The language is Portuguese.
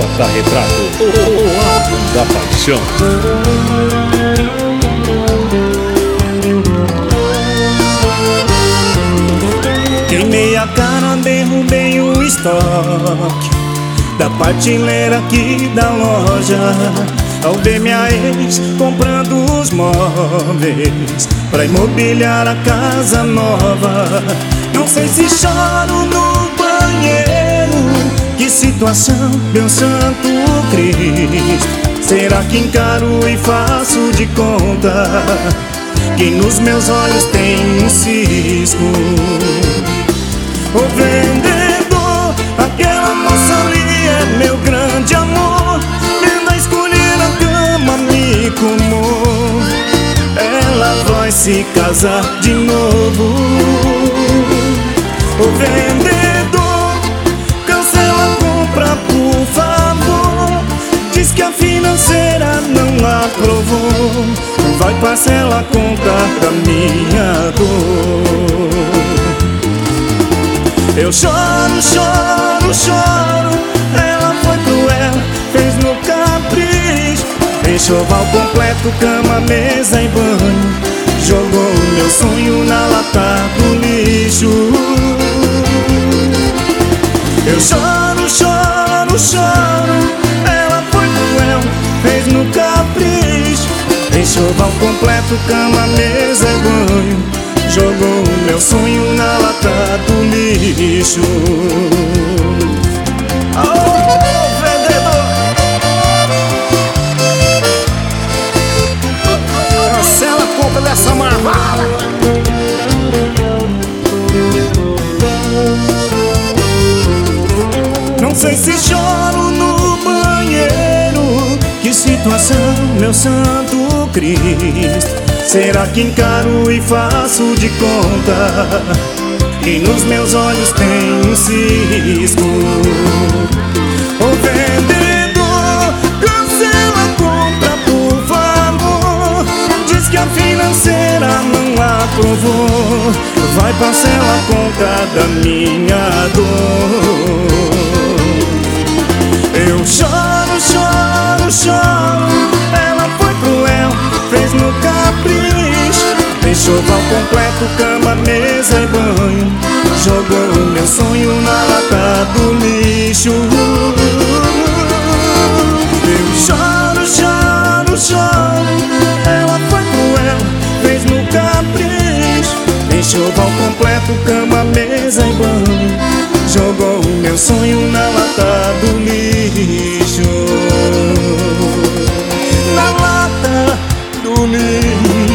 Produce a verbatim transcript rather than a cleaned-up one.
Porta-retrato, o álbum da paixão. Queimei a cara, derrubei o estoque da prateleira aqui da loja, ao ver minha ex comprando os móveis pra imobiliar a casa nova. Não sei se choro no banheiro, que situação, meu santo Cristo. Será que encaro e faço de conta que nos meus olhos tem um cisco? O vendedor, aquela moça ali é meu grande amor. Vendo a escolher a cama me comou. Ela vai se casar de novo. O vendedor, cancela a compra por favor. Diz que a financeira não aprovou. Vai parcela a conta da minha dor. Eu choro, choro, choro. Ela foi cruel, fez no capricho. Enxoval completo, cama, mesa e banho. Jogou o meu sonho na lata do lixo. Eu choro, choro, choro. Ela foi cruel, fez no capricho. Enxoval completo, cama, mesa e banho. Jogou o meu sonho na lata do lixo. Oh, vendedor, cancela a compra dessa marvada. Não sei se choro no banheiro, que situação, meu santo Cristo. Será que encaro e faço de conta que nos meus olhos tem um cisco? O vendedor, cancela a compra por favor. Diz que a financeira não aprovou. Vai parcela a conta da minha dor. Eu choro, choro, choro. Ela foi cruel, fez no capricho. Enxoval completo, cama, mesa e banho. Jogou o meu sonho na lata do lixo. Eu choro, choro, choro. Ela foi cruel, fez no capricho. Enxoval completo, cama, mesa e banho. Jogou o meu sonho na lata do lixo. Na lata do lixo.